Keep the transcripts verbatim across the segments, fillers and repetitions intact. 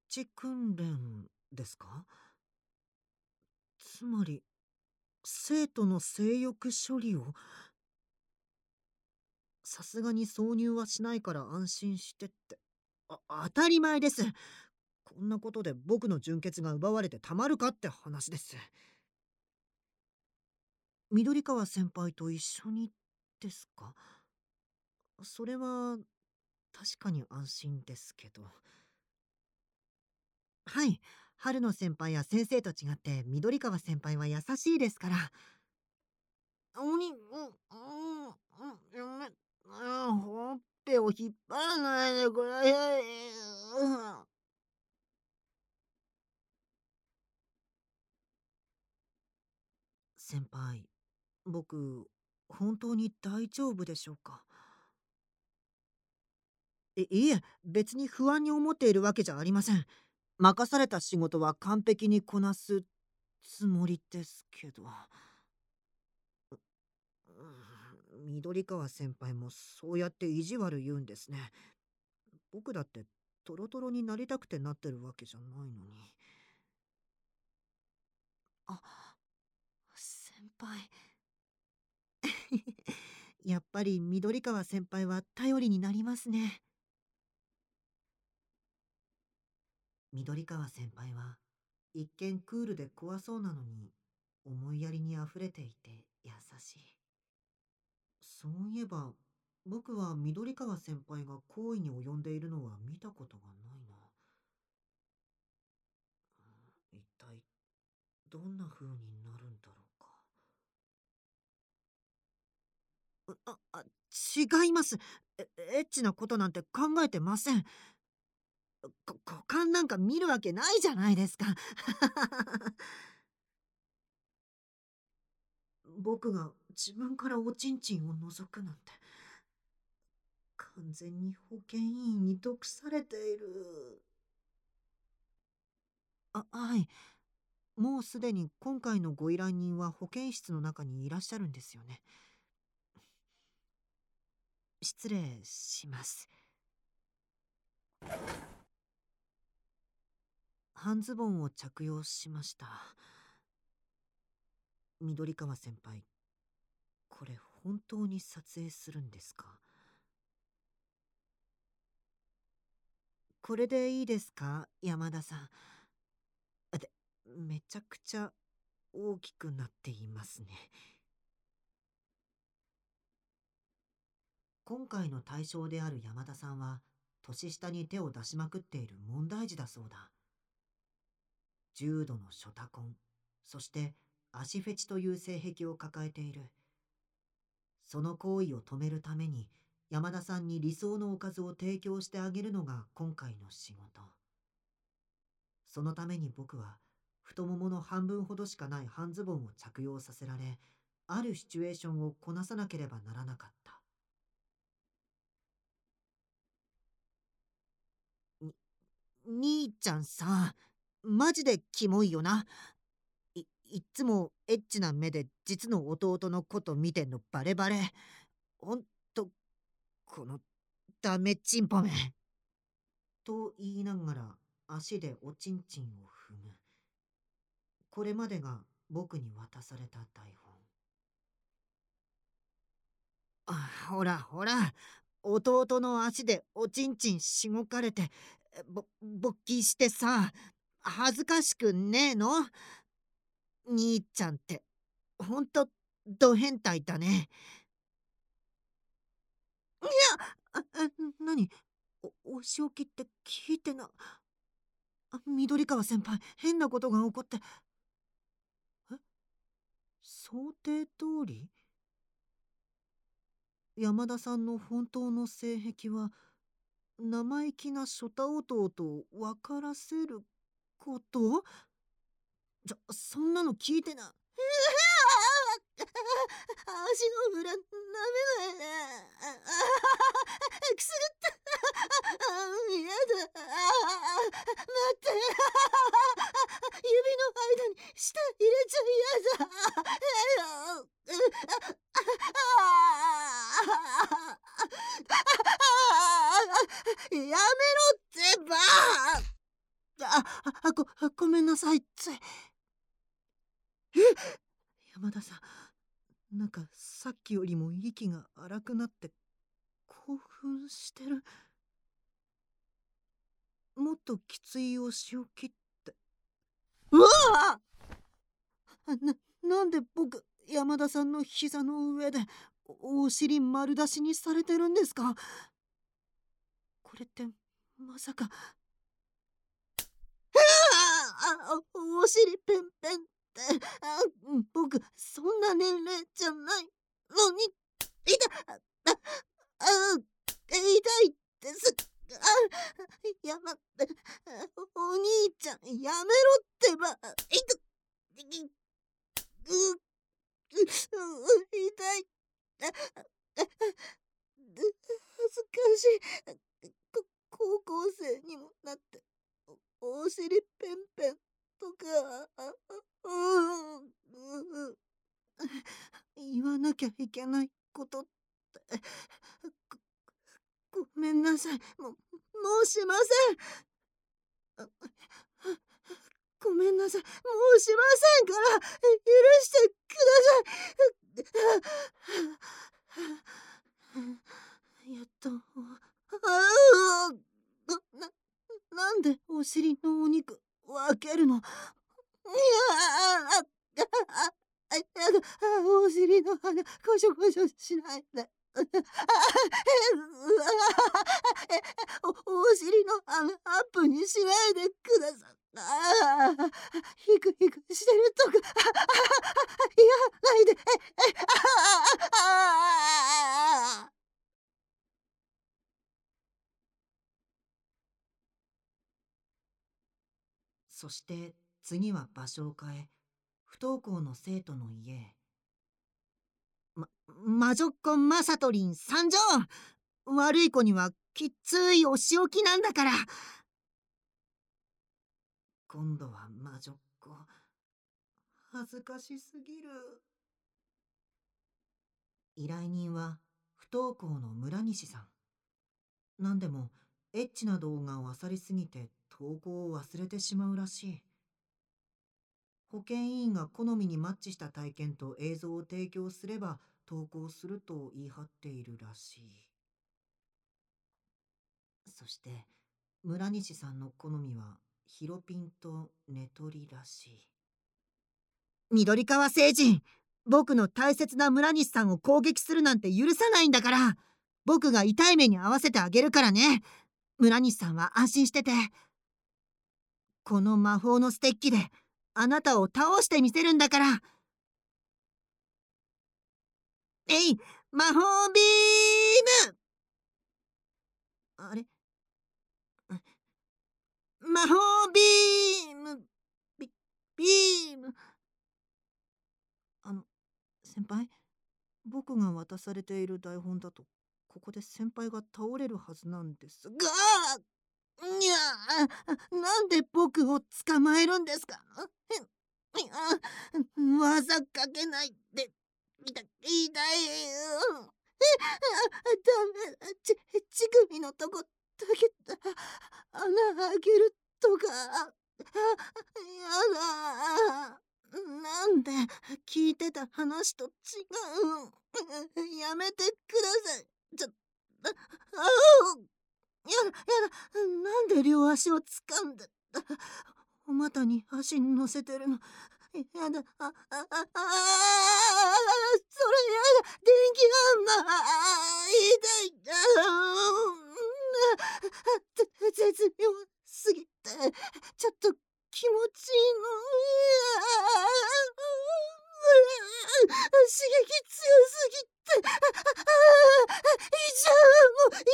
地訓練ですか？つまり生徒の性欲処理を。さすがに挿入はしないから安心してって。あ当たり前です。こんなことで僕の純潔が奪われてたまるかって話です。緑川先輩と一緒にですか？それは確かに安心ですけど。はい。春野先輩や先生と違って緑川先輩は優しいですから。おに、うん、うん、うん、やめ、あーほっぺを引っ張らないでください。うん先輩、僕、本当に大丈夫でしょうか？え、いえ、別に不安に思っているわけじゃありません。任された仕事は完璧にこなすつもりですけど。うん、緑川先輩もそうやって意地悪言うんですね。僕だってトロトロになりたくてなってるわけじゃないのに。あ、先輩。やっぱり緑川先輩は頼りになりますね。緑川先輩は一見クールで怖そうなのに思いやりにあふれていて優しい。そういえば僕は緑川先輩が行為に及んでいるのは見たことがないな。一体どんな風になるんだろうか。うああ違います。えエッチなことなんて考えてません。こ股間なんか見るわけないじゃないですか。僕が自分からおちんちんを覗くなんて完全に保健委員に毒されている。あはいもうすでに今回のご依頼人は保健室の中にいらっしゃるんですよね。失礼します。半ズボンを着用しました。緑川先輩、これ本当に撮影するんですか？これでいいですか山田さん。あでめちゃくちゃ大きくなっていますね。今回の対象である山田さんは年下に手を出しまくっている問題児だそうだ。重度のショタコン、そして足フェチという性癖を抱えている。その行為を止めるために山田さんに理想のおかずを提供してあげるのが今回の仕事。そのために僕は太ももの半分ほどしかない半ズボンを着用させられ、あるシチュエーションをこなさなければならなかった。に兄ちゃんさ、マジでキモいよな。いいっつもエッチな目で実の弟のこと見てんのバレバレ。ほんとこのダメチンポめ。と言いながら足でおちんちんを踏む。これまでが僕に渡された台本。あほらほら、弟の足でおちんちんしごかれてぼ勃起してさ、恥ずかしくねえの？兄ちゃんってほんとド変態だね。いやああなにおお仕置きって聞いてな。あ緑川先輩変なことが起こって。え想定通り山田さんの本当の性癖は生意気なショタ弟を分からせること。じゃそんなの聞いてな。足の裏舐めないで。くすぐった。やだ。待って。指の間に舌入れちゃ嫌だ。やめろってば。 ああごごめんなさい。つい。え、山田さん、なんかさっきよりも息が荒くなって興奮してる。もっときついお仕置きって。うわあ、な、なんで僕山田さんの膝の上でお尻丸出しにされてるんですか？これってまさか。ああ、お尻ペンペンって、あ、僕そんな年齢じゃないのに。痛い、あああ、痛いです。あ、やま、お兄ちゃんやめろってば。いと、う、う、痛い。恥ずかしい。こ高校生にもなっておお尻ペンペンとか、あ、うん、うん、言わなきゃいけないことって、ごごめんなさい。も申しません。あ、ごめんなさい。申しませんから、許してください。やっと、ああ、な、なんでお尻のお肉分けるの？いやあ、あ、あ、あ、やだ、お尻の穴こしょこしょしないで。あ、おお尻の穴アップにしないでください。ああ、ヒクヒクしてるとか、言わないで。ああ。そして次は場所を変え、不登校の生徒の家へ。ま、魔女っ子マサトリン参上。悪い子にはきっついお仕置きなんだから。今度は魔女っ子。恥ずかしすぎる。依頼人は不登校の村西さん。なんでもエッチな動画を漁りすぎて投稿を忘れてしまうらしい。保健委員が好みにマッチした体験と映像を提供すれば投稿すると言い張っているらしい。そして村西さんの好みはヒロピンとネトリらしい。緑川星人、僕の大切な村西さんを攻撃するなんて許さないんだから。僕が痛い目に遭わせてあげるからね。村西さんは安心してて。この魔法のステッキであなたを倒してみせるんだから。えい、魔法ビーム。あれ、魔法ビーム、ビ、ビーム。あの、先輩、僕が渡されている台本だとここで先輩が倒れるはずなんですが、にゃあ、なんで僕を捕まえるんですか？技かけないで。痛い、痛い。うん、ダメ。ち、乳首のとこだけ穴あげるとか。やだ。なんで聞いてた話と違う。やめてください。ちょ、あ、あ、やだ、やだ。なんで両足を掴んで。お股に足乗せてるの。やだ。あ、あ、あ、あ、あ、それやだ。電気ハンマー。痛い。あ、絶妙すぎてちょっと気持ちいいの。刺激強すぎて。いっちゃう。もうい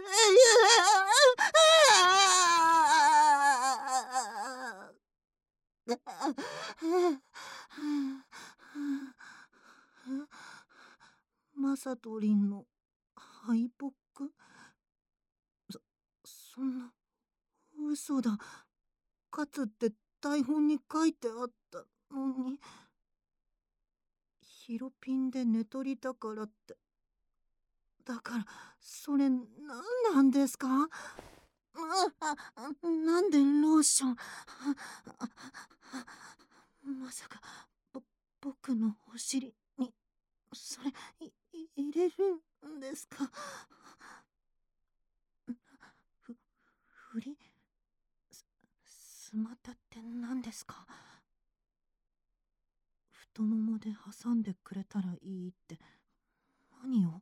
いぐらい。マサトリンのハイポック。そ、そんな、嘘だ。かつって台本に書いてあったのに。ヒロピンで寝取りだからって。だからそれ何なんですか？あ、あ、なんでロローション。まさか、ぼ、僕のお尻に、それ、い、入れるんですか？ふ、ふり、す、スマタって何ですか？太ももで挟んでくれたらいいって、何を？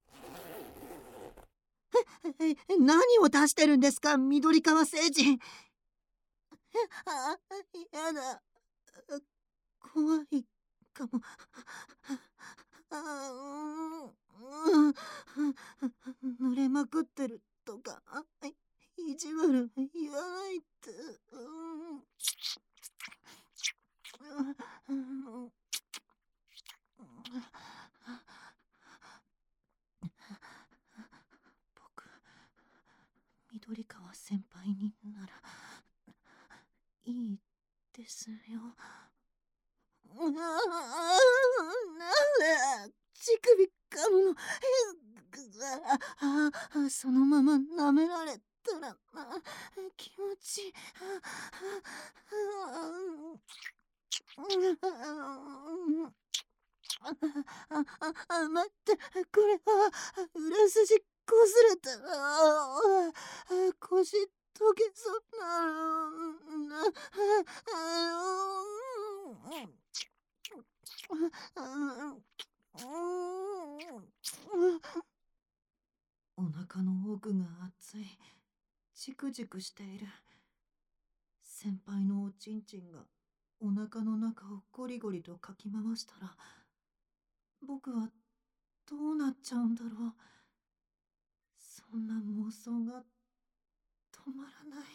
え、え、何を出してるんですか、緑川星人。あ、やだ。怖いかも。あ、うん、濡れまくってるとか、意地悪言わないって。うん、僕、緑川先輩にならいいですよ。うわあ、なんで乳首噛むの。ああ、そのまま舐められたら気持ちいい。あ、あ、あ、待って、これは裏筋こすれた。ああ、腰溶けそうなる。お腹の奥が熱い。チクチクしている。先輩のおちんちんがお腹の中をゴリゴリとかき回したら、僕はどうなっちゃうんだろう。そんな妄想が止まらない。